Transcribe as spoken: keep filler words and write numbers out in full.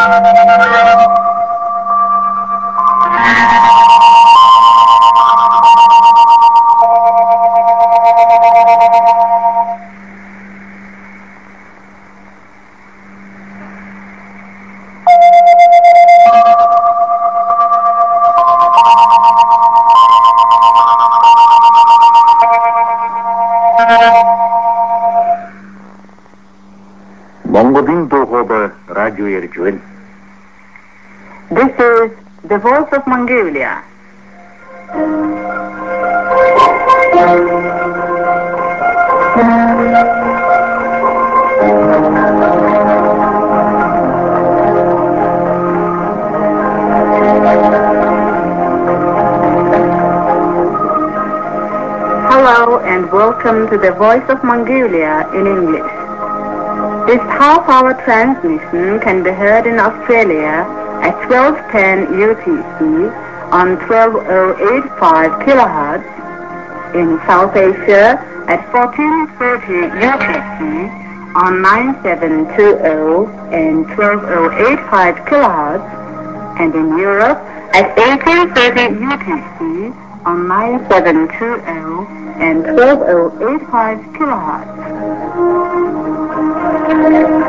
This is the Voice of Mongolia. Hello and welcome to the Voice of Mongolia in English. This half-hour transmission can be heard in Australia at twelve ten U T C on twelve oh eight five kilohertz, in South Asia at fourteen thirty U T C on nine seven two zero and twelve oh eight five kilohertz, and in Europe at eighteen thirty U T C on nine seven two zero and twelve oh eight five kilohertz.